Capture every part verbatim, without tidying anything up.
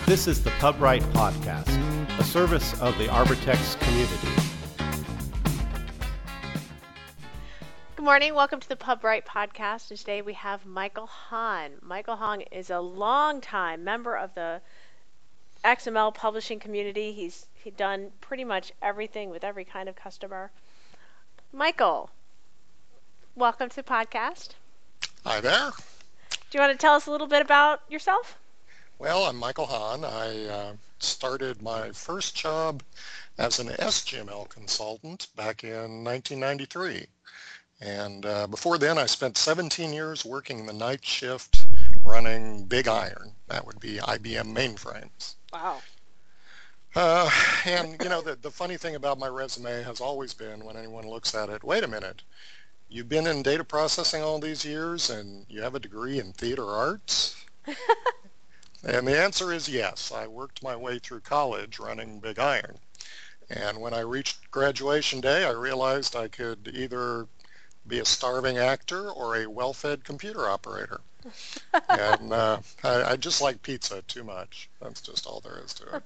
This is the PubWrite Podcast, a service of the Arbortext community. Good morning. Welcome to the PubWrite Podcast. And today we have Michael Hahn. Michael Hahn is a longtime member of the X M L publishing community. He's he done pretty much everything with every kind of customer. Michael, welcome to the podcast. Hi there. Do you want to tell us a little bit about yourself? Well, I'm Michael Hahn. I uh, started my first job as an S G M L consultant back in nineteen ninety-three. And uh, before then, I spent seventeen years working the night shift running Big Iron. That would be I B M mainframes. Wow. Uh, and, you know, the, the funny thing about my resume has always been when anyone looks at it, wait a minute, you've been in data processing all these years and you have a degree in theater arts? And the answer is yes. I worked my way through college running Big Iron. And when I reached graduation day, I realized I could either be a starving actor or a well-fed computer operator. and uh, I, I just like pizza too much. That's just all there is to it.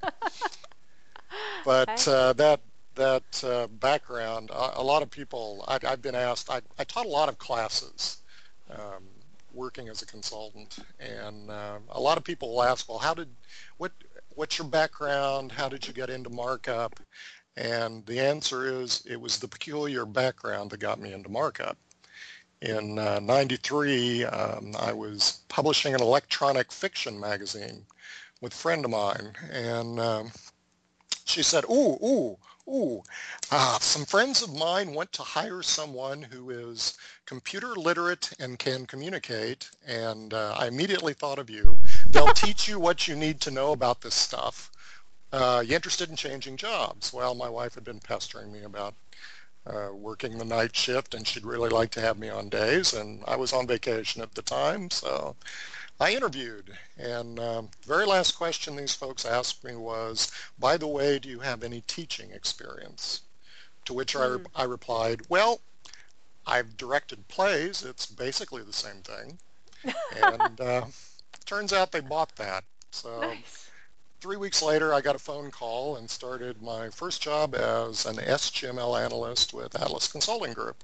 But uh, that that uh, background, a, a lot of people, I, I've been asked, I, I taught a lot of classes um, working as a consultant, and uh, a lot of people will ask, well, how did, what, what's your background? How did you get into markup? And the answer is it was the peculiar background that got me into markup. In uh, ninety-three, um, I was publishing an electronic fiction magazine with a friend of mine, and um, she said, ooh, ooh, ooh, uh, some friends of mine want to hire someone who is computer literate and can communicate, and uh, I immediately thought of you. They'll teach you what you need to know about this stuff. Uh, you interested in changing jobs? Well, my wife had been pestering me about uh, working the night shift, and she'd really like to have me on days, and I was on vacation at the time, so I interviewed. And um, the very last question these folks asked me was, by the way, do you have any teaching experience? To which mm. I, I replied, well, I've directed plays. It's basically the same thing. And uh, turns out they bought that. So. Nice. Three weeks later, I got a phone call and started my first job as an S G M L analyst with Atlas Consulting Group,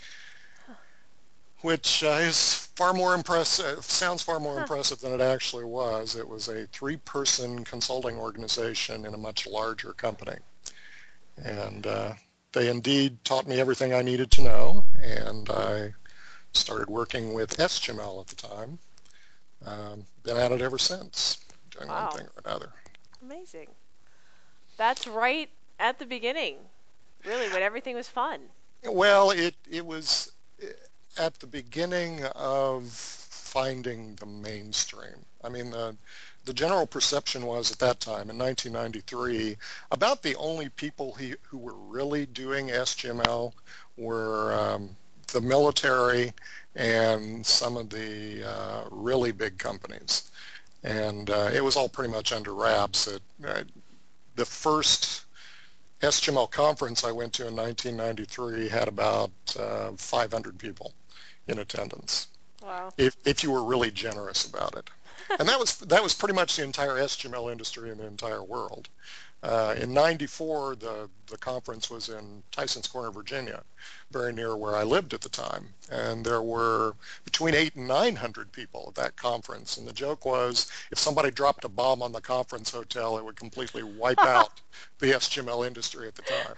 which uh, is far more impressive, sounds far more huh. impressive than it actually was. It was a three-person consulting organization in a much larger company. And uh, they indeed taught me everything I needed to know, and I started working with S G M L at the time. Um, been at it ever since, doing wow. one thing or another. Amazing. That's right at the beginning, really, when everything was fun. Well, it, it was at the beginning of finding the mainstream. I mean, the, the general perception was at that time, in nineteen ninety-three, about the only people he, who were really doing S G M L were um, the military and some of the uh, really big companies. And uh, it was all pretty much under wraps. It, uh, the first S G M L conference I went to in nineteen ninety-three had about uh, five hundred people in attendance. Wow. If, if you were really generous about it. And that was that was pretty much the entire S G M L industry in the entire world. Uh, in ninety-four, the, the conference was in Tysons Corner, Virginia, very near where I lived at the time. And there were between eight and nine hundred people at that conference. And the joke was, if somebody dropped a bomb on the conference hotel, it would completely wipe out the S G M L industry at the time.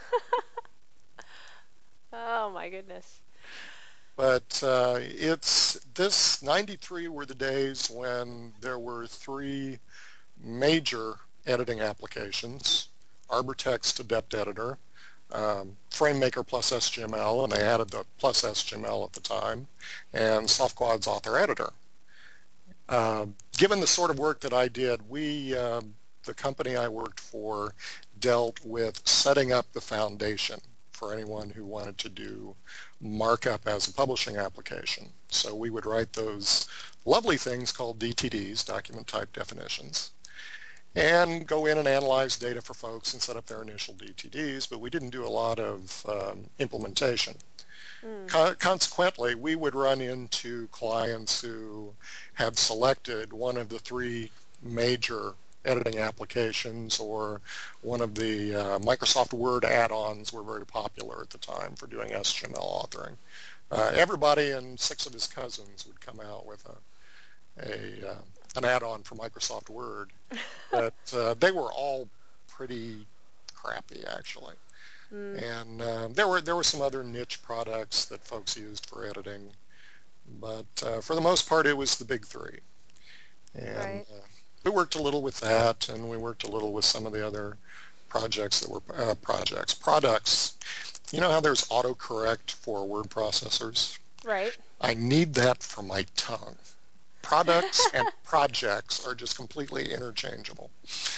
Oh, my goodness. But uh, it's this ninety-three were the days when there were three major editing applications: Arbortext Adept Editor, um, FrameMaker plus S G M L, and they added the plus S G M L at the time, and SoftQuad's Author Editor. Uh, given the sort of work that I did, we, uh, the company I worked for, dealt with setting up the foundation for anyone who wanted to do markup as a publishing application. So we would write those lovely things called D T Ds, document type definitions, and go in and analyze data for folks and set up their initial D T Ds, but we didn't do a lot of um, implementation. Mm. Con- consequently, we would run into clients who had selected one of the three major editing applications, or one of the uh, Microsoft Word add-ons were very popular at the time for doing S T M L authoring. Uh, everybody and six of his cousins would come out with a, a uh, an add-on for Microsoft Word, but uh, they were all pretty crappy actually. Mm. And uh, there were there were some other niche products that folks used for editing, but uh, for the most part it was the big three. And Right. uh, we worked a little with that, and we worked a little with some of the other projects that were uh, projects products. You know how there's autocorrect for word processors? Right. I need that for my tongue. Products and projects are just completely interchangeable.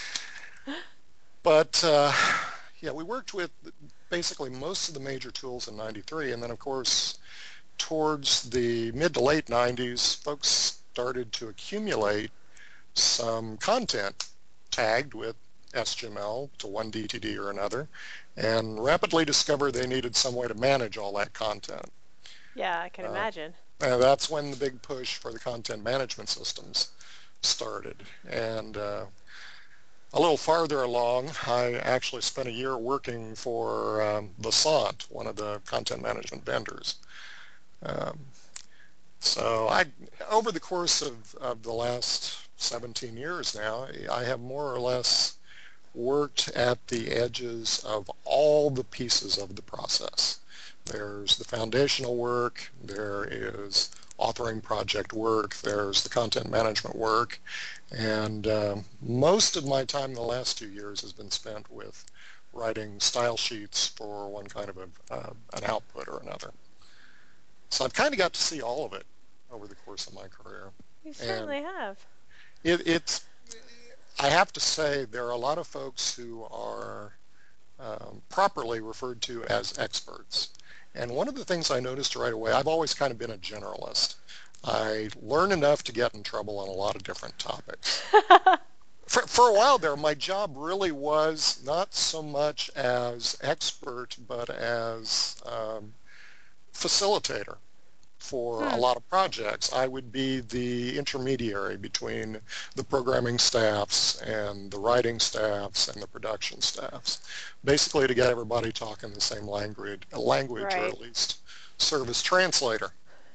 But uh, yeah, we worked with basically most of the major tools in ninety-three, and then of course towards the mid to late nineties, folks started to accumulate some content tagged with S T M L to one D T D or another, and rapidly discovered they needed some way to manage all that content. Yeah, I can Uh, imagine. and that's when the big push for the content management systems started. And uh, a little farther along, I actually spent a year working for um, Vassant, one of the content management vendors. Um, so I, over the course of, of the last seventeen years now, I have more or less worked at the edges of all the pieces of the process. There's the foundational work, there is authoring project work, there's the content management work, and um, most of my time in the last two years has been spent with writing style sheets for one kind of a, uh, an output or another. So I've kind of got to see all of it over the course of my career. You And certainly have. it, it's, I have to say, there are a lot of folks who are um, properly referred to as experts. And one of the things I noticed right away, I've always kind of been a generalist. I learn enough to get in trouble on a lot of different topics. For, for a while there, my job really was not so much as expert, but as um, facilitator for a Hmm. lot of projects. I would be the intermediary between the programming staffs and the writing staffs and the production staffs, basically to get everybody talking the same language, language or Right. at least serve as translator.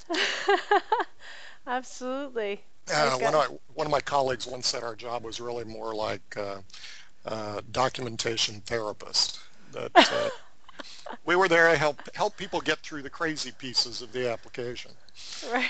Absolutely. I Uh, one, got. of my, one of my colleagues once said our job was really more like uh, uh, documentation therapist, that uh, we were there to help, help people get through the crazy pieces of the application. Right.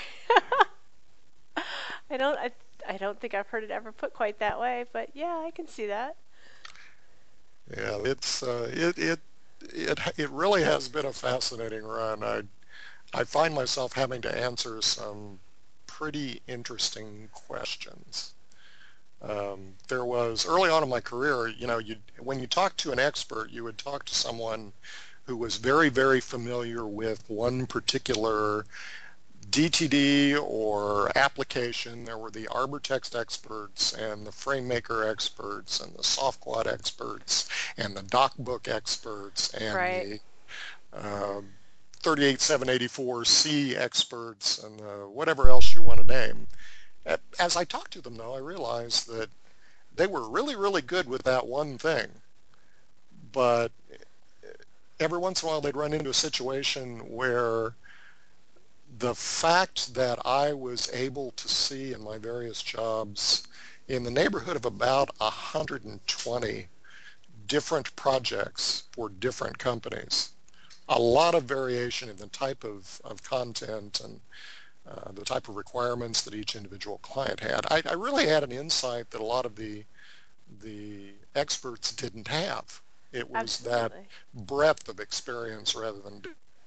I don't. I, I don't think I've heard it ever put quite that way, but yeah, I can see that. Yeah, it's uh, it it it it really has been a fascinating run. I I find myself having to answer some pretty interesting questions. Um, there was early on in my career, you know, you when you talk to an expert, you would talk to someone who was very, very familiar with one particular D T D or application. There were the ArborText experts and the FrameMaker experts and the SoftQuad experts and the DocBook experts and Right. the uh, thirty-eight seven eighty-four C experts and uh, whatever else you want to name. As I talked to them, though, I realized that they were really, really good with that one thing. But every once in a while, they'd run into a situation where the fact that I was able to see in my various jobs in the neighborhood of about one hundred twenty different projects for different companies, a lot of variation in the type of, of content and uh, the type of requirements that each individual client had. I, I really had an insight that a lot of the the experts didn't have. It was that Absolutely. breadth of experience rather than.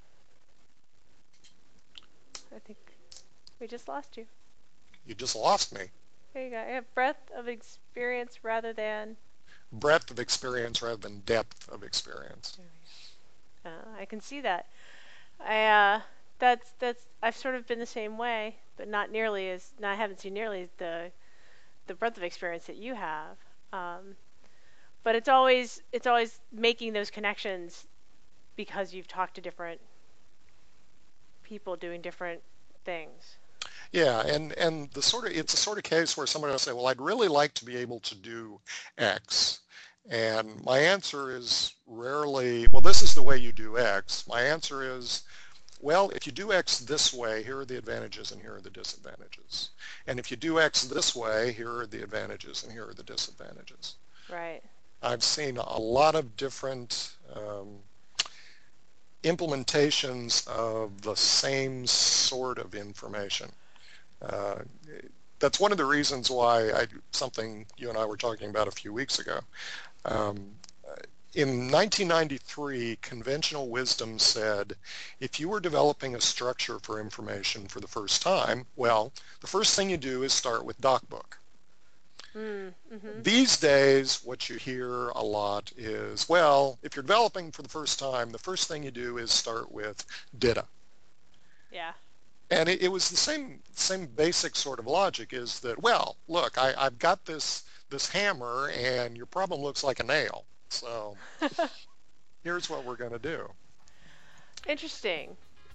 I think we just lost you. You just lost me. There you go. Yeah, breadth of experience rather than. Breadth of experience rather than depth of experience. There we go. Uh, I can see that. I uh, that's that's I've sort of been the same way, but not nearly as. No, I haven't seen nearly the the breadth of experience that you have. Um, but it's always it's always making those connections because you've talked to different people doing different things. Yeah, and and the sort of it's a sort of case where somebody will say, well, I'd really like to be able to do X. And my answer is rarely, well, this is the way you do X. My answer is, well, if you do X this way, here are the advantages and here are the disadvantages. And if you do X this way, here are the advantages and here are the disadvantages. Right. I've seen a lot of different um, implementations of the same sort of information. Uh, that's one of the reasons why I, something you and I were talking about a few weeks ago. Um, in nineteen ninety-three, conventional wisdom said, if you were developing a structure for information for the first time, well, the first thing you do is start with DocBook. Mm, mm-hmm. These days, what you hear a lot is, well, if you're developing for the first time, the first thing you do is start with D I T A. Yeah. And it, it was the same same basic sort of logic is that, well, look, I, I've got this this hammer and your problem looks like a nail. So here's what we're going to do. Interesting.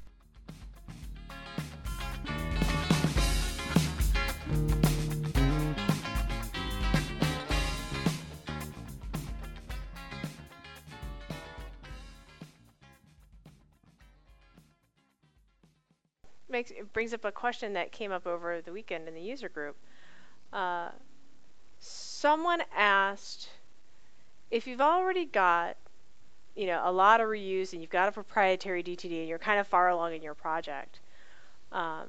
Makes it brings up a question that came up over the weekend in the user group. Uh, someone asked if you've already got, you know, a lot of reuse and you've got a proprietary D T D and you're kind of far along in your project, um,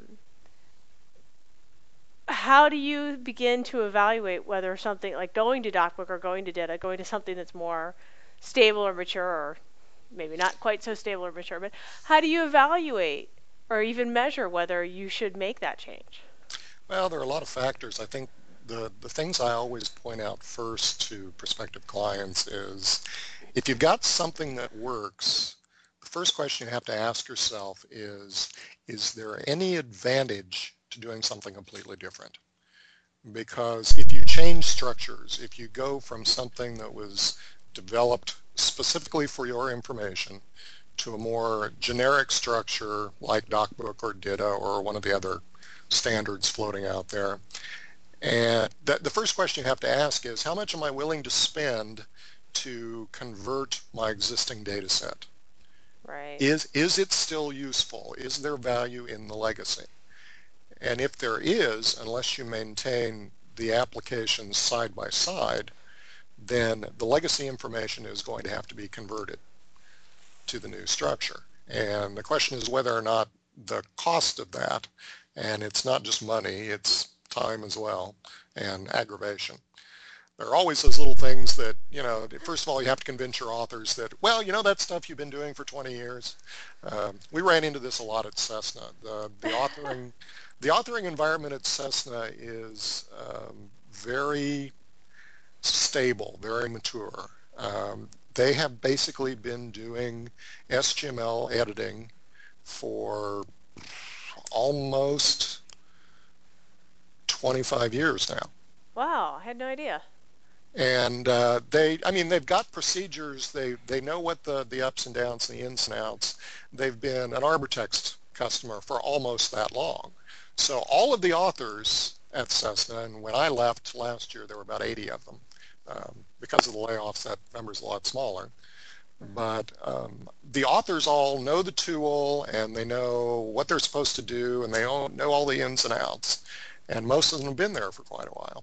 how do you begin to evaluate whether something like going to DocBook or going to D I T A, going to something that's more stable or mature, or maybe not quite so stable or mature, but how do you evaluate or even measure whether you should make that change? Well, there are a lot of factors. I think the, the things I always point out first to prospective clients is if you've got something that works, the first question you have to ask yourself is, is there any advantage to doing something completely different? Because if you change structures, if you go from something that was developed specifically for your information to a more generic structure like DocBook or D I T A or one of the other standards floating out there, and that, the first question you have to ask is, how much am I willing to spend to convert my existing data set? Right. Is, is it still useful? Is there value in the legacy? And if there is, unless you maintain the applications side by side, then the legacy information is going to have to be converted to the new structure. And the question is whether or not the cost of that, and it's not just money, it's time as well, and aggravation. There are always those little things that, you know, first of all, you have to convince your authors that, well, you know, that stuff you've been doing for twenty years. Um, we ran into this a lot at Cessna. The, the authoring the authoring environment at Cessna is um, very stable, very mature. Um, they have basically been doing S G M L editing for almost twenty-five years now. Wow, I had no idea. And uh, they, I mean, they've got procedures. They they know what the, the ups and downs and the ins and outs. They've been an Arbortext customer for almost that long. So all of the authors at Cessna, and when I left last year, there were about eighty of them. Um, because of the layoffs, that number's a lot smaller. But um, the authors all know the tool and they know what they're supposed to do and they all know all the ins and outs. And most of them have been there for quite a while.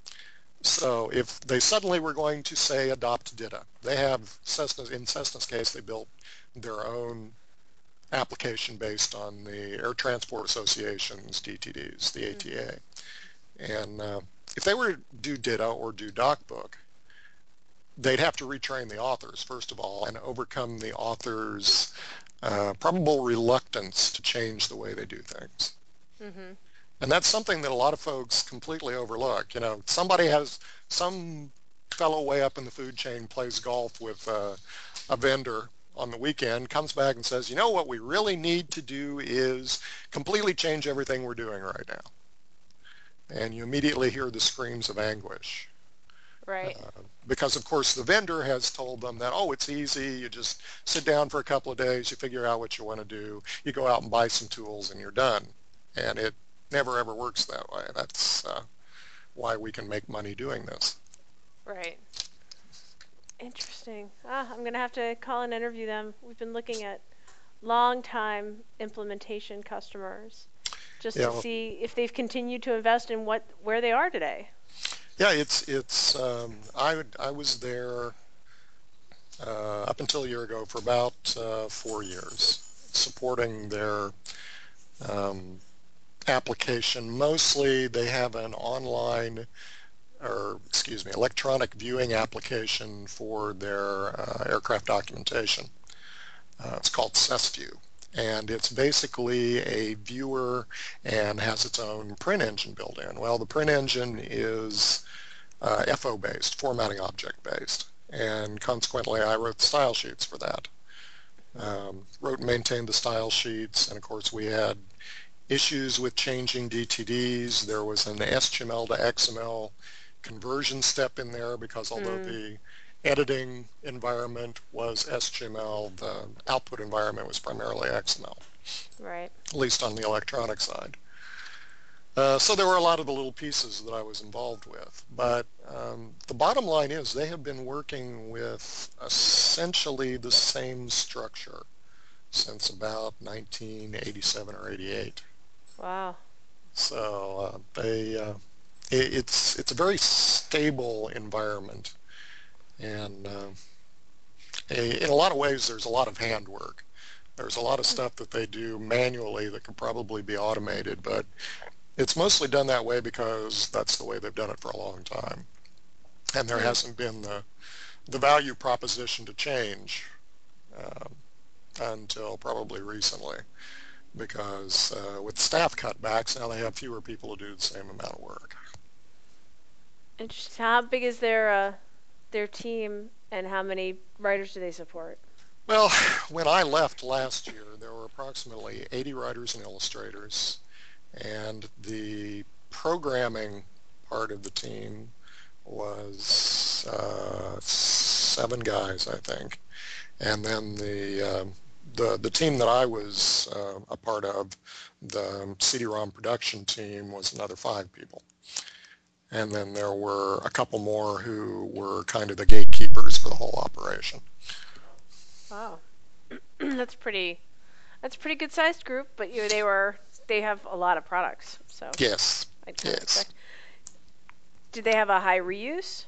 So if they suddenly were going to say adopt D I T A, they have Cessna, in Cessna's case, they built their own application based on the Air Transport Association's D T Ds, the A T A. And uh, if they were to do D I T A or do DocBook, they'd have to retrain the authors, first of all, and overcome the authors' uh, probable reluctance to change the way they do things. Mm-hmm. And that's something that a lot of folks completely overlook. You know, somebody has, some fellow way up in the food chain plays golf with uh, a vendor on the weekend, comes back and says, you know, what we really need to do is completely change everything we're doing right now. And you immediately hear the screams of anguish. Right. Uh, because, of course, the vendor has told them that, oh, it's easy. You just sit down for a couple of days. You figure out what you want to do. You go out and buy some tools and you're done. And it never ever works that way. That's uh, why we can make money doing this. Right. Interesting. Ah, I'm going to have to call and interview them. We've been looking at long-time implementation customers just Yeah, to well, see if they've continued to invest in what where they are today. yeah, it's it's. Um, I would I was there uh, up until a year ago for about uh, four years, supporting their um, application. Mostly, they have an online, or excuse me, electronic viewing application for their uh, aircraft documentation. Uh, it's called SESView. And it's basically a viewer and has its own print engine built in. Well, the print engine is uh, F O based, formatting object based. And consequently, I wrote the style sheets for that. Um, wrote and maintained the style sheets. And of course, we had issues with changing D T Ds. There was an H T M L to X M L conversion step in there because although Mm, the editing environment was H T M L, the output environment was primarily X M L, right. at least on the electronic side. Uh, so there were a lot of the little pieces that I was involved with. But um, the bottom line is they have been working with essentially the same structure since about nineteen eighty-seven or eighty-eight. Wow. So uh, they, uh, it, it's it's a very stable environment, and uh, a, in a lot of ways, there's a lot of handwork. There's a lot of stuff that they do manually that could probably be automated, but it's mostly done that way because that's the way they've done it for a long time, and there Hmm. hasn't been the the value proposition to change um, until probably recently. Because uh, with staff cutbacks, now they have fewer people to do the same amount of work. Interesting. How big is their uh, their team, and how many writers do they support? Well, when I left last year, there were approximately eighty writers and illustrators, and the programming part of the team was uh, seven guys, I think. And then the um, the the team that I was uh, a part of, the C D-ROM production team, was another five people. And then there were a couple more who were kind of the gatekeepers for the whole operation. Wow. That's pretty that's a pretty good sized group, but you they were they have a lot of products, so Yes, I'd kind of yes. expect. Did they have a high reuse?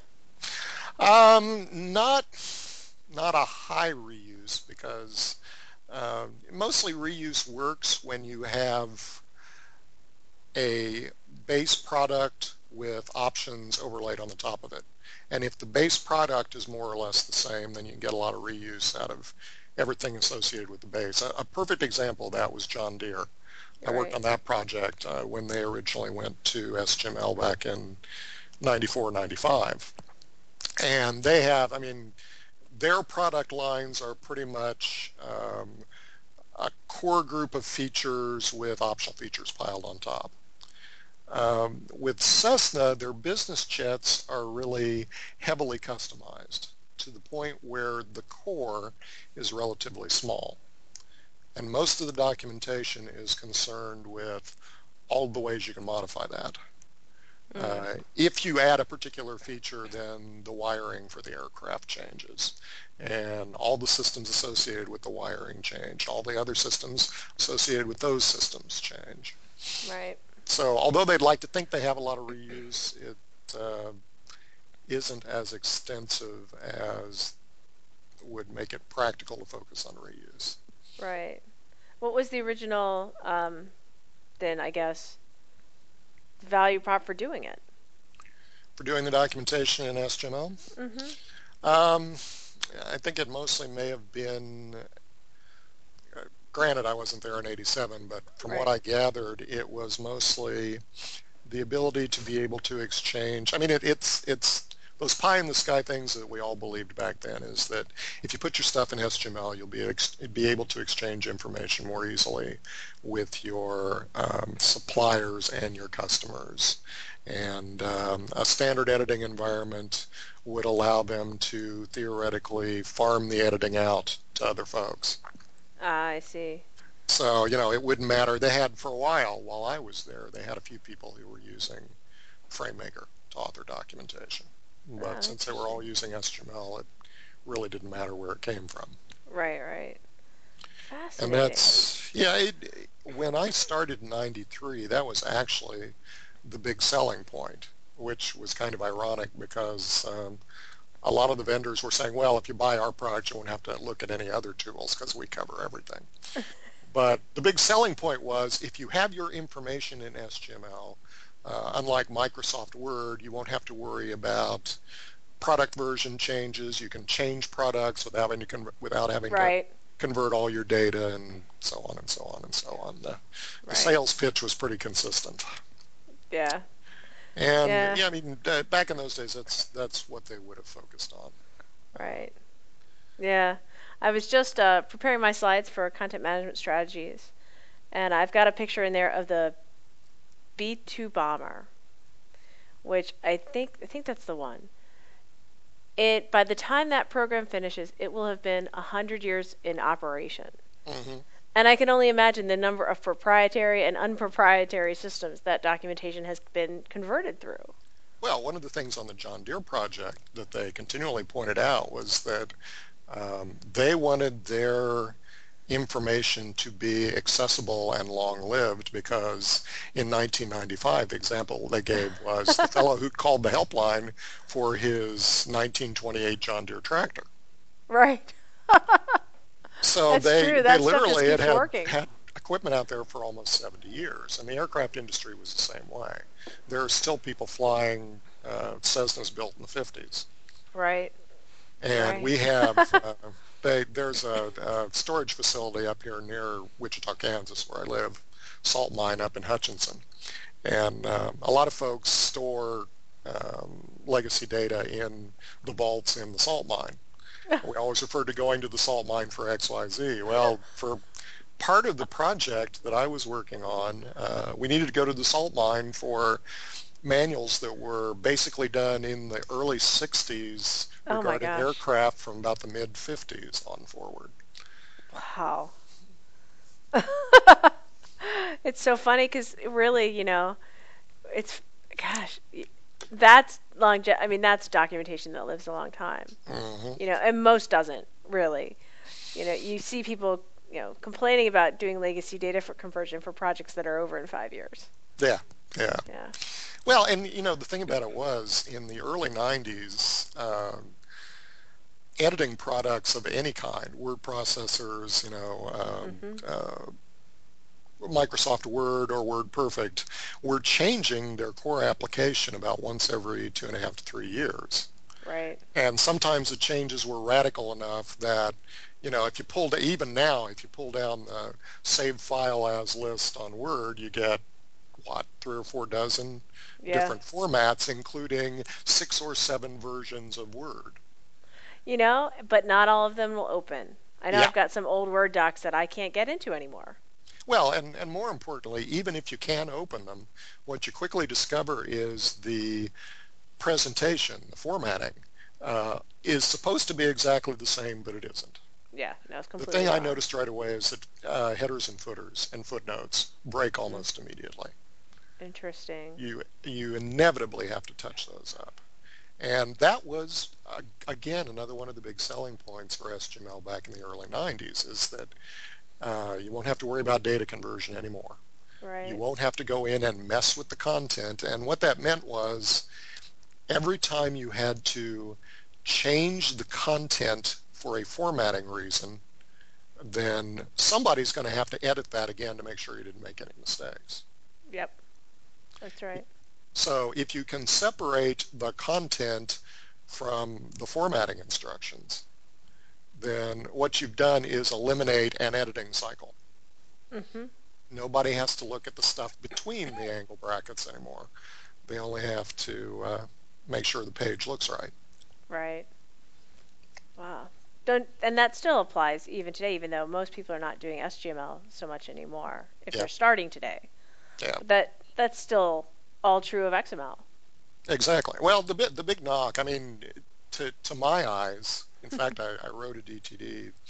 Um, not not a high reuse because uh, mostly reuse works when you have a base product with options overlaid on the top of it. And if the base product is more or less the same, then you can get a lot of reuse out of everything associated with the base. A, a perfect example of that was John Deere. I worked Right. on that project uh, when they originally went to S T M L back in ninety-four, ninety-five. And they have, I mean, their product lines are pretty much um, a core group of features with optional features piled on top. Um, with Cessna, their business jets are really heavily customized to the point where the core is relatively small. And most of the documentation is concerned with all the ways you can modify that. Mm, Uh, if you add a particular feature, then the wiring for the aircraft changes. And all the systems associated with the wiring change. All the other systems associated with those systems change. right. So although they'd like to think they have a lot of reuse, it uh, isn't as extensive as would make it practical to focus on reuse. Right. What was the original um then I guess value prop for doing it? For doing the documentation in S T M L, Mhm. um, I think it mostly may have been, uh, granted I wasn't there in eighty-seven, but from what Right. I gathered, it was mostly the ability to be able to exchange. I mean, it, it's it's those pie in the sky things that we all believed back then is that if you put your stuff in H T M L, you'll be ex- be able to exchange information more easily with your um, suppliers and your customers. And um, a standard editing environment would allow them to theoretically farm the editing out to other folks. Ah, I see. So, you know, it wouldn't matter. They had, for a while, while I was there, they had a few people who were using FrameMaker to author documentation. But Oh, since they were all interesting. using H T M L, it really didn't matter where it came from. Right, right. And Fascinating. that's, yeah, it, when I started in ninety-three, that was actually the big selling point, which was kind of ironic because um, a lot of the vendors were saying, well, if you buy our product, you won't have to look at any other tools because we cover everything. But the big selling point was if you have your information in H T M L, uh, unlike Microsoft Word, you won't have to worry about product version changes. You can change products without having to, con- without having to Right, convert all your data and so on and so on and so on. The, the right. sales pitch was pretty consistent. Yeah, And yeah, yeah, I mean, uh, back in those days, that's that's what they would have focused on. right. Yeah. I was just uh, preparing my slides for content management strategies, and I've got a picture in there of the B two bomber, which I think I think that's the one. It by the time that program finishes, it will have been a hundred years in operation. Hmm. And I can only imagine the number of proprietary and unproprietary systems that documentation has been converted through. Well, one of the things on the John Deere project that they continually pointed out was that um, they wanted their information to be accessible and long-lived because in nineteen ninety-five, the example they gave was the fellow who called the helpline for his nineteen twenty-eight John Deere tractor. Right. So That's they true. they That stuff just literally had keeps had, working. had equipment out there for almost seventy years, and the aircraft industry was the same way. There are still people flying uh, Cessnas built in the fifties. Right. And Right. we have, uh, they, there's a, a storage facility up here near Wichita, Kansas, where I live, salt mine up in Hutchinson. And uh, a lot of folks store um, legacy data in the vaults in the salt mine. We always refer to going to the salt mine for X Y Z. Well, for part of the project that I was working on, uh, we needed to go to the salt mine for manuals that were basically done in the early sixties Oh my regarding gosh. aircraft from about the mid fifties on forward. Wow. It's so funny because really, you know, it's gosh, that's long. I mean, that's documentation that lives a long time. Hmm. You know, and most doesn't really. You know, you see people, you know, complaining about doing legacy data for conversion for projects that are over in five years. Yeah, yeah. Yeah. Well, and you know, the thing about it was in the early nineties, uh, editing products of any kind, word processors, you know, Mhm. uh, uh, Microsoft Word or WordPerfect, were changing their core application about once every two and a half to three years. Right. And sometimes the changes were radical enough that, you know, if you pulled, even now, if you pull down the save file as list on Word, you get, what, three or four dozen Yeah. different formats, including six or seven versions of Word. You know, but not all of them will open. I know Yeah. I've got some old Word docs that I can't get into anymore. Well, and, and more importantly, even if you can open them, what you quickly discover is the presentation, the formatting, uh, is supposed to be exactly the same, but it isn't. Yeah, no, it's The completely thing I wrong. noticed right away is that uh, headers and footers and footnotes break Mm, almost immediately. interesting. You you inevitably have to touch those up. And that was, uh, again, another one of the big selling points for H T M L back in the early nineties is that uh, you won't have to worry about data conversion anymore. You Right. won't have to go in and mess with the content. And what that meant was every time you had to change the content for a formatting reason, then somebody's going to have to edit that again to make sure you didn't make any mistakes. Yep. That's right. So if you can separate the content from the formatting instructions, then what you've done is eliminate an editing cycle. Mhm. Nobody has to look at the stuff between the angle brackets anymore. They only have to uh, make sure the page looks right. Right. Wow. Don't and that still applies even today, even though most people are not doing H T M L so much anymore if Yeah, they're starting today. yeah, But that that's still all true of X M L. exactly. Well, the bit, the big knock, I mean, to to my eyes, in fact, I, I wrote a D T D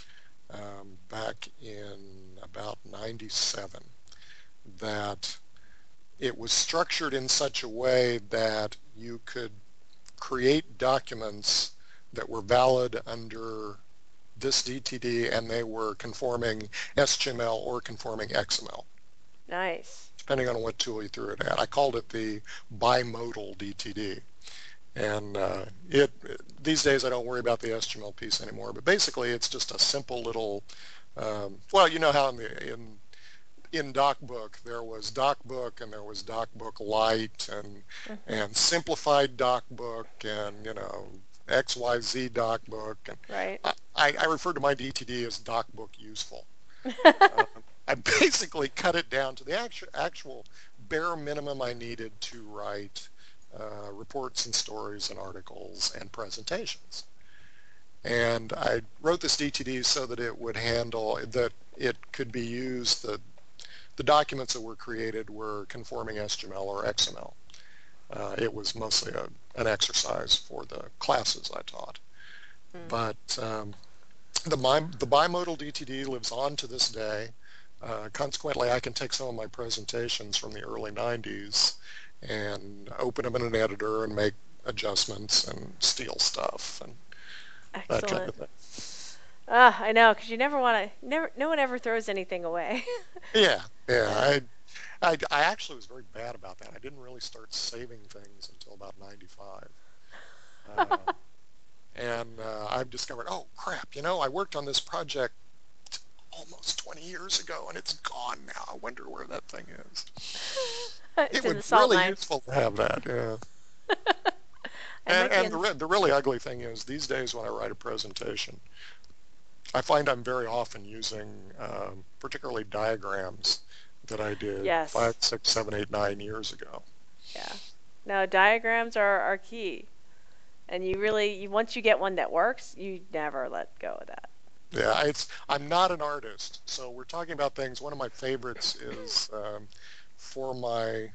um, back in about ninety-seven that it was structured in such a way that you could create documents that were valid under this D T D and they were conforming S T M L or conforming X M L, Nice. depending on what tool you threw it at. I called it the bimodal D T D. And uh, it these days I don't worry about the S T M L piece anymore, but basically it's just a simple little, um, well, you know how in the in in DocBook there was DocBook and there was DocBook Lite and Mm-hmm. and simplified DocBook and you know X Y Z DocBook, and Right. I, I refer to my D T D as DocBook Useful. Um, I basically cut it down to the actual actual bare minimum I needed to write uh, reports and stories and articles and presentations. And I wrote this D T D so that it would handle that it could be used the the documents that were created were conforming S T M L or X M L. Uh, it was mostly a, an exercise for the classes I taught. Mm. But um, the, the bimodal D T D lives on to this day. Uh, consequently, I can take some of my presentations from the early nineties and open them in an editor and make adjustments and steal stuff and that kind Excellent. of thing. Ah, I know, because you never want to. Never. No one ever throws anything away. Yeah, yeah. Yeah. I, I, I actually was very bad about that. I didn't really start saving things until about ninety-five. Um, and uh, I've discovered, oh crap, you know, I worked on this project almost twenty years ago and it's gone now. I wonder where that thing is. It's It in would the be salt really mine. useful to have that, yeah. I And, might be and in the, the. re- the really ugly thing is these days when I write a presentation, I find I'm very often using um, particularly diagrams that I did five, Yes. six, seven, eight, nine years ago. Yeah. No, diagrams are, are key. And you really, you, once you get one that works, you never let go of that. Yeah, it's I'm not an artist, so we're talking about things. One of my favorites is um, for my.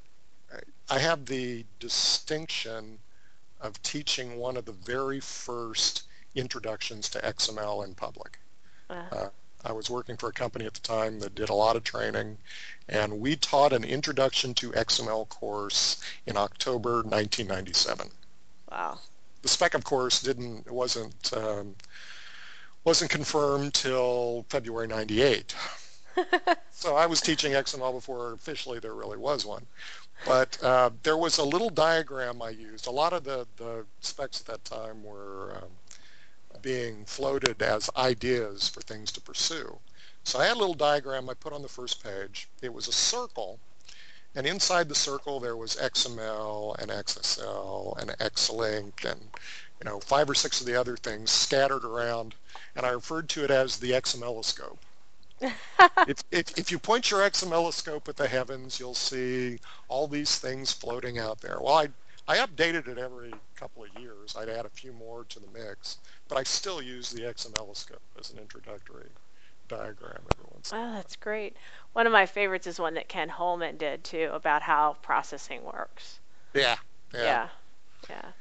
I have the distinction of teaching one of the very first introductions to X M L in public. Uh, Uh, I was working for a company at the time that did a lot of training, and we taught an introduction to X M L course in October nineteen ninety-seven. wow. The spec, of course, didn't wasn't um, wasn't confirmed till February ninety-eight. So I was teaching X M L before officially there really was one. But uh, there was a little diagram I used. A lot of the, the specs at that time were um, being floated as ideas for things to pursue. So I had a little diagram I put on the first page. It was a circle, and inside the circle there was X M L and X S L and X-Link and you know five or six of the other things scattered around, and I referred to it as the X M L-oscope. If, if, if you point your X M L-oscope at the heavens, you'll see all these things floating out there. Well, I, I updated it every couple of years. I'd add a few more to the mix, but I still use the X M L-oscope as an introductory diagram every once in a Oh, while. that's great. One of my favorites is one that Ken Holman did too about how processing works. Yeah, yeah. Yeah, yeah.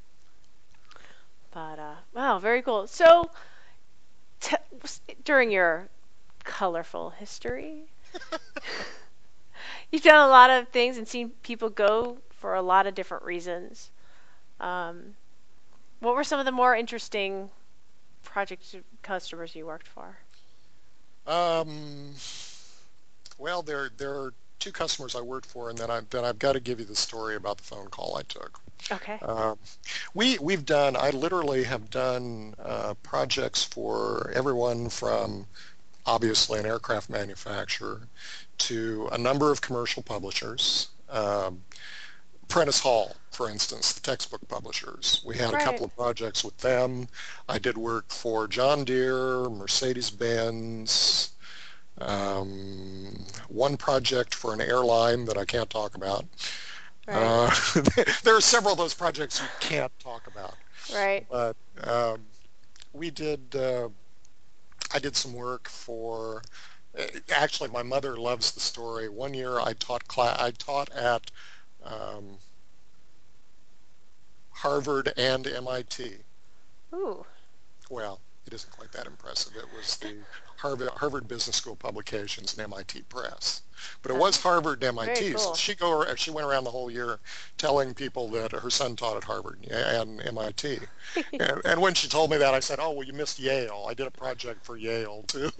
But uh, wow, very cool. So t- during your colorful history, you've done a lot of things and seen people go for a lot of different reasons. Um, what were some of the more interesting project customers you worked for? Um, well, there there are two customers I worked for, and then I then I've got to give you the story about the phone call I took. Okay. Um, we we've done. I literally have done uh, projects for everyone from obviously an aircraft manufacturer to a number of commercial publishers. Um, Prentice Hall, for instance, the textbook publishers. We had a Right. couple of projects with them. I did work for John Deere, Mercedes-Benz, um, one project for an airline that I can't talk about. Right. Uh, there are several of those projects you can't talk about. Right. But um, we did, uh, I did some work for, actually my mother loves the story. One year I taught class, I taught at um, Harvard and M I T. Ooh. Well, it isn't quite that impressive. It was the Harvard, Harvard Business School Publications and M I T Press. But it Uh, was Harvard and very M I T, so cool. she go she went around the whole year telling people that her son taught at Harvard and M I T. And, and when she told me that, I said, "Oh, well, you missed Yale. I did a project for Yale too."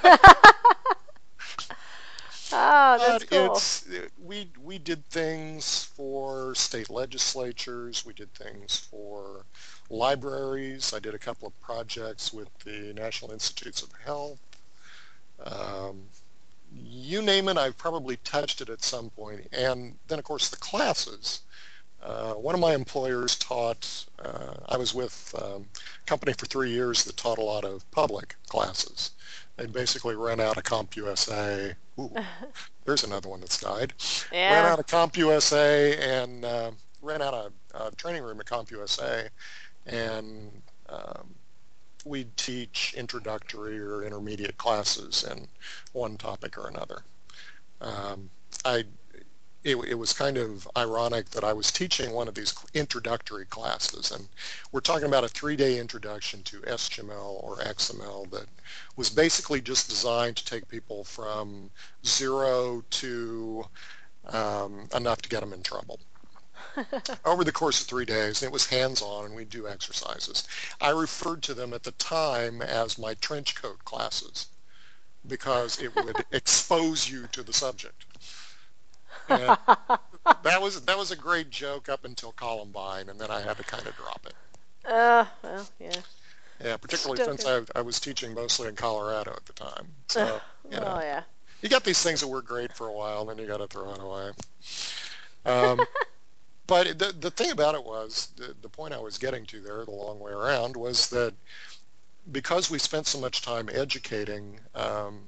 Oh, that's But cool. it's we we did things for state legislatures. We did things for libraries. I did a couple of projects with the National Institutes of Health. Um, you name it, I've probably touched it at some point. And then, of course, the classes. Uh, one of my employers taught, uh, I was with um, a company for three years that taught a lot of public classes. They basically ran out of CompUSA. Ooh, there's another one that's died. Ran Yeah. out of CompUSA and uh, ran out of uh, training room at CompUSA, and um, we'd teach introductory or intermediate classes in one topic or another. Um, I it, it was kind of ironic that I was teaching one of these introductory classes, and we're talking about a three-day introduction to S H M L or X M L that was basically just designed to take people from zero to um, enough to get them in trouble. Over the course of three days, and it was hands-on, and we'd do exercises. I referred to them at the time as my trench coat classes because it would expose you to the subject. And that was that was a great joke up until Columbine, and then I had to kind of drop it. Uh, well, yeah. Yeah, particularly Still since good. I, I was teaching mostly in Colorado at the time. Uh, So, you know, well, yeah. you got these things that were great for a while, and then you got to throw it away. Um, but the, the thing about it was, the, the point I was getting to there, the long way around, was that because we spent so much time educating, um,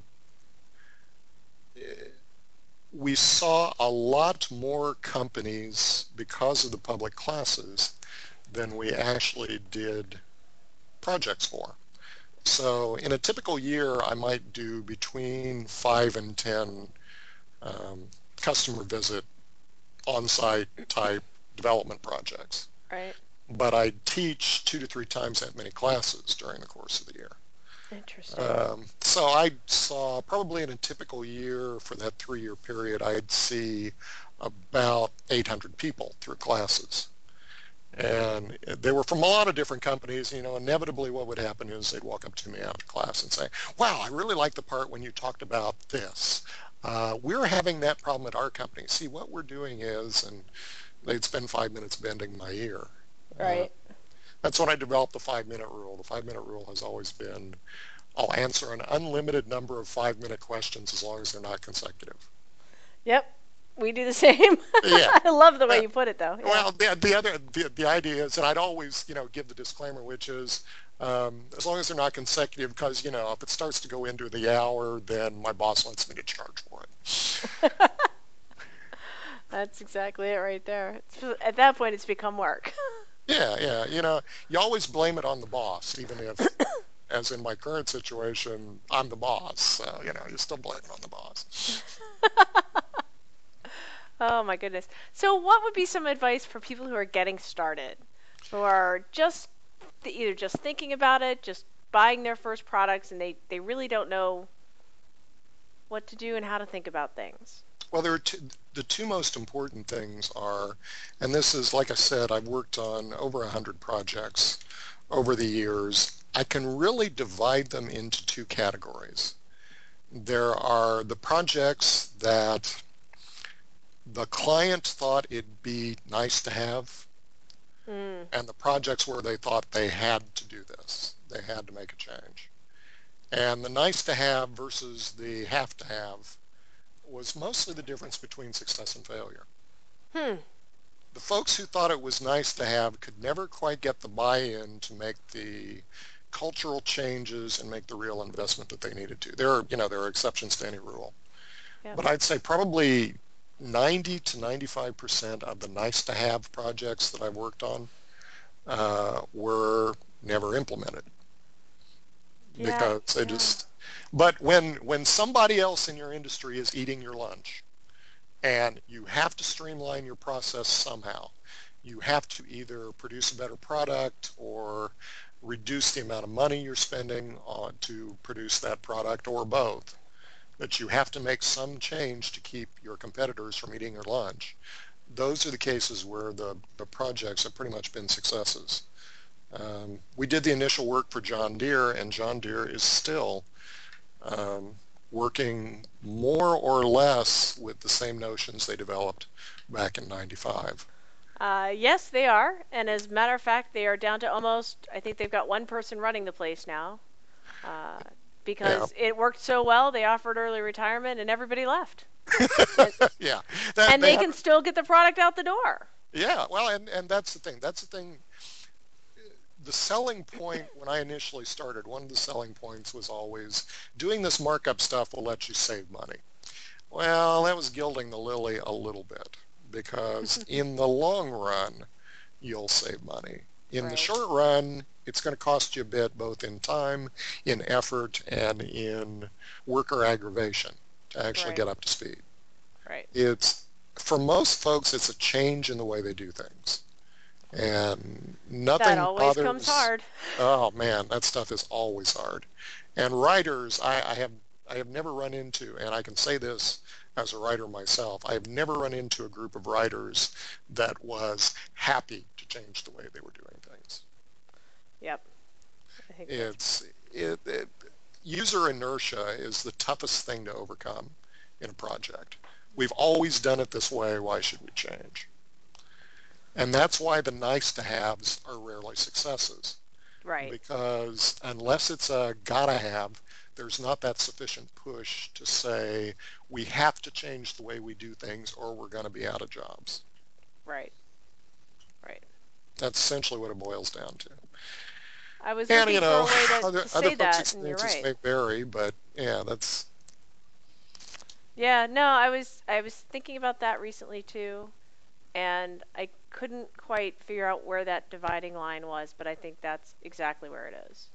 we saw a lot more companies because of the public classes than we actually did projects for. So in a typical year, I might do between five and ten um, customer visit on-site type development projects. Right. But I teach two to three times that many classes during the course of the year. Interesting. Um, so I saw probably in a typical year for that three-year period, I'd see about eight hundred people through classes. And they were from a lot of different companies. You know, inevitably what would happen is they'd walk up to me after class and say, wow, I really like the part when you talked about this. Uh, we're having that problem at our company. See, what we're doing is, and they'd spend five minutes bending my ear. Uh, Right. that's when I developed the five-minute rule. The five-minute rule has always been, I'll answer an unlimited number of five-minute questions as long as they're not consecutive. Yep. We do the same. Yeah. I love the way Uh, you put it, though. Yeah. Well, the, the other the, the idea is, and I'd always you know give the disclaimer, which is um, as long as they're not consecutive, because you know if it starts to go into the hour, then my boss wants me to charge for it. That's exactly it right there. It's, at that point, it's become work. Yeah, yeah, you know, you always blame it on the boss, even if, as in my current situation, I'm the boss. So you know, you still blame it on the boss. Oh my goodness. So, what would be some advice for people who are getting started, who are just th- either just thinking about it, just buying their first products, and they they really don't know what to do and how to think about things? Well, there are two, the two most important things are, and this is, like I said, I've worked on over one hundred projects over the years. I can really divide them into two categories. There are the projects that the client thought it'd be nice to have, Mm, and the projects where they thought they had to do this. They had to make a change. And the nice to have versus the have to have was mostly the difference between success and failure. hmm. The folks who thought it was nice to have could never quite get the buy-in to make the cultural changes and make the real investment that they needed to. There are, you know, there are exceptions to any rule. Yep. But I'd say probably ninety to ninety-five percent of the nice to have projects that I've worked on uh, were never implemented Yeah. because they Yeah. just, but when, when somebody else in your industry is eating your lunch, and you have to streamline your process somehow. You have to either produce a better product or reduce the amount of money you're spending on to produce that product, or both. But you have to make some change to keep your competitors from eating your lunch. Those are the cases where the, the projects have pretty much been successes. Um, we did the initial work for John Deere, and John Deere is still um, working more or less with the same notions they developed back in ninety-five. Uh, yes, they are. And as a matter of fact, they are down to almost, I think they've got one person running the place now. Uh, because Yeah. it worked so well, they offered early retirement and everybody left. and yeah. That, and they they have, can still get the product out the door. yeah. Well, and, and that's the thing. That's the thing. The selling point when I initially started, one of the selling points was always doing this markup stuff will let you save money. Well, that was gilding the lily a little bit, because in the long run, you'll save money. In Right. the short run, it's going to cost you a bit, both in time, in effort, and in worker aggravation to actually Right. get up to speed. Right. It's, for most folks, it's a change in the way they do things. And nothing That always bothers, comes hard. Oh man, that stuff is always hard. And writers, I, I have I have never run into, and I can say this as a writer myself, I have never run into a group of writers that was happy to change the way they were doing things. Yep. I think It's it, it user inertia is the toughest thing to overcome in a project. We've always done it this way, why should we change? And that's why the nice to haves are rarely successes. Right. Because unless it's a gotta have, there's not that sufficient push to say we have to change the way we do things or we're going to be out of jobs. Right. Right. That's essentially what it boils down to. I was And, looking you for a know, way to, other, to other say folks' that, and you're experiences right. may vary, but yeah, that's... Yeah, no, I was I was thinking about that recently too, and I couldn't quite figure out where that dividing line was, but I think that's exactly where it is.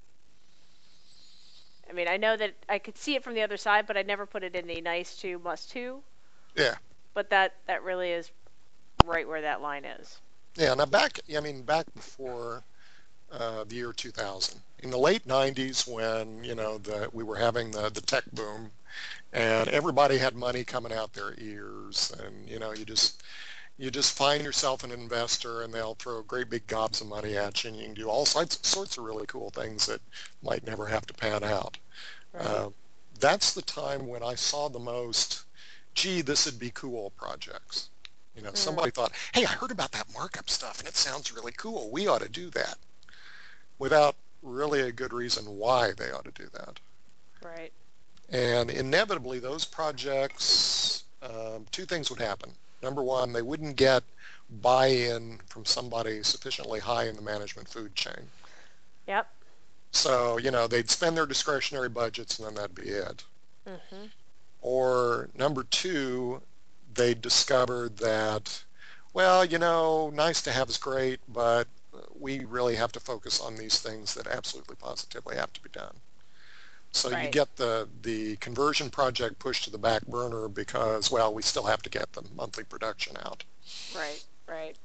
I mean, I know that I could see it from the other side, but I never put it in the nice to, must to. Yeah. But that, that really is right where that line is. Yeah, now back, I mean, back before uh, the year two thousand, in the late nineties when, you know, the, we were having the, the tech boom and everybody had money coming out their ears, and, you know, you just... You just find yourself an investor and they'll throw great big gobs of money at you, and you can do all sorts, sorts of really cool things that might never have to pan out. Right. Uh, that's the time when I saw the most, gee, this would be cool projects. You know, mm. somebody thought, hey, I heard about that markup stuff and it sounds really cool. We ought to do that, without really a good reason why they ought to do that. Right. And inevitably those projects, um, two things would happen. Number one, they wouldn't get buy-in from somebody sufficiently high in the management food chain. Yep. So, you know, they'd spend their discretionary budgets and then that'd be it. Mm-hmm. Or number two, they discovered that, well, you know, nice to have is great, but we really have to focus on these things that absolutely positively have to be done. So right. you get the, the conversion project pushed to the back burner because, well, we still have to get the monthly production out. Right, right.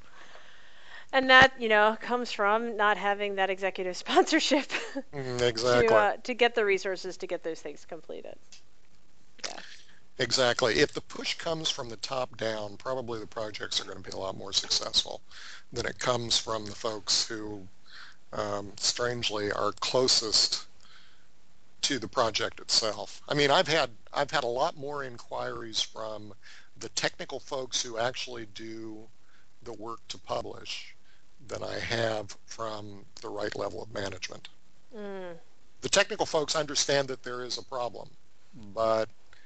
And that, you know, comes from not having that executive sponsorship mm, exactly. to, uh, to get the resources to get those things completed. Yeah. Exactly. If the push comes from the top down, probably the projects are going to be a lot more successful than it comes from the folks who, um, strangely, are closest to the project itself. I mean, I've had I've had a lot more inquiries from the technical folks who actually do the work to publish than I have from the right level of management. Mm. The technical folks understand that there is a problem, but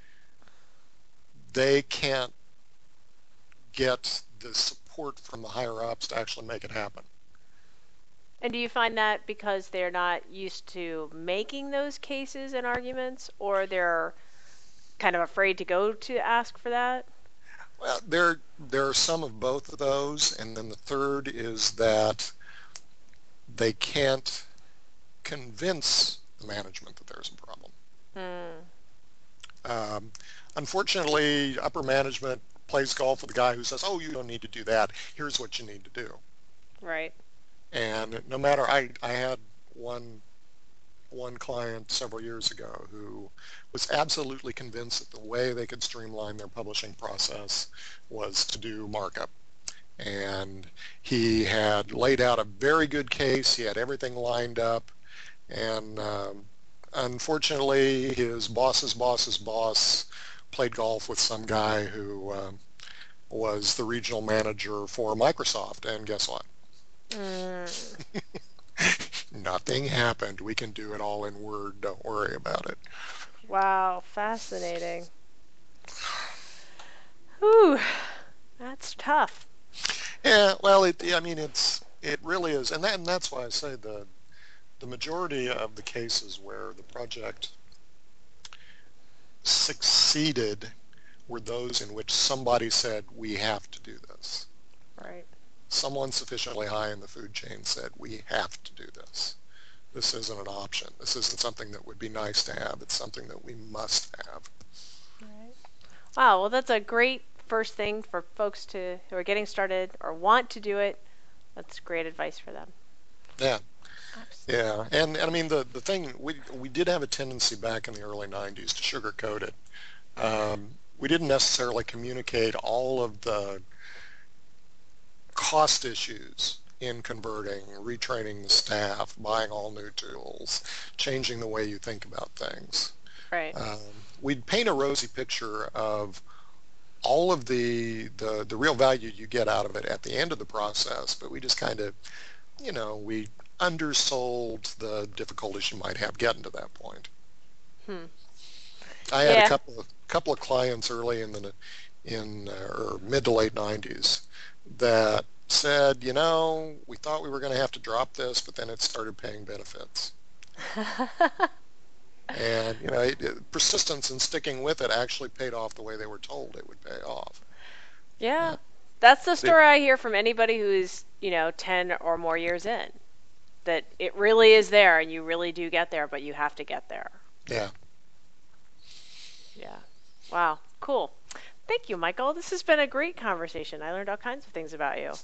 they can't get the support from the higher ups to actually make it happen. And do you find that because they're not used to making those cases and arguments, or they're kind of afraid to go to ask for that? Well, there, there are some of both of those, and then the third is that they can't convince the management that there's a problem. Mm. Um, unfortunately, upper management plays golf with the guy who says, oh, you don't need to do that. Here's what you need to do. Right. And no matter, I, I had one one client several years ago who was absolutely convinced that the way they could streamline their publishing process was to do markup. And he had laid out a very good case. He had everything lined up. And um, unfortunately, his boss's boss's boss played golf with some guy who um, was the regional manager for Microsoft. And guess what? Mm. Nothing happened. We can do it all in Word. Don't worry about it. Wow, fascinating. Whew, that's tough. Yeah, well, it, I mean, it's it really is, and that and that's why I say the the majority of the cases where the project succeeded were those in which somebody said, we have to do this. Right. Someone sufficiently high in the food chain said, we have to do this. This isn't an option. This isn't something that would be nice to have. It's something that we must have. Right. Wow, well, that's a great first thing for folks to who are getting started or want to do it. That's great advice for them. Yeah. Absolutely. Yeah, and, and I mean, the, the thing, we, we did have a tendency back in the early nineties to sugarcoat it. Um, we didn't necessarily communicate all of the cost issues in converting, retraining the staff, buying all new tools, changing the way you think about things. Right. Um, we'd paint a rosy picture of all of the, the, the real value you get out of it at the end of the process, but we just kind of, you know, we undersold the difficulties you might have getting to that point. Hmm. I had yeah. a couple of couple of clients early in the in uh, or mid to late nineties that said, you know, we thought we were going to have to drop this, but then it started paying benefits. And you know, it, it, persistence and sticking with it actually paid off the way they were told it would pay off. Yeah, uh, that's the story I hear from anybody who's, you know, ten or more years in. That it really is there, and you really do get there, but you have to get there. Yeah. Yeah. Wow. Cool. Thank you, Michael. This has been a great conversation. I learned all kinds of things about you.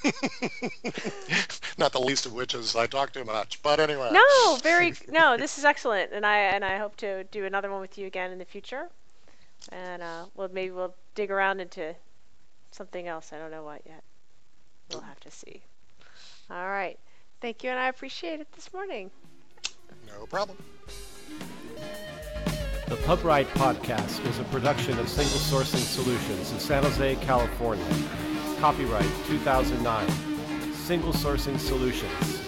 Not the least of which is I talk too much, but anyway. No, very no. This is excellent, and I and I hope to do another one with you again in the future. And uh, well, maybe we'll dig around into something else. I don't know what yet. We'll have to see. All right. Thank you, and I appreciate it this morning. No problem. The Pub Ride Podcast is a production of Single Sourcing Solutions in San Jose, California. Copyright two thousand nine. Single Sourcing Solutions.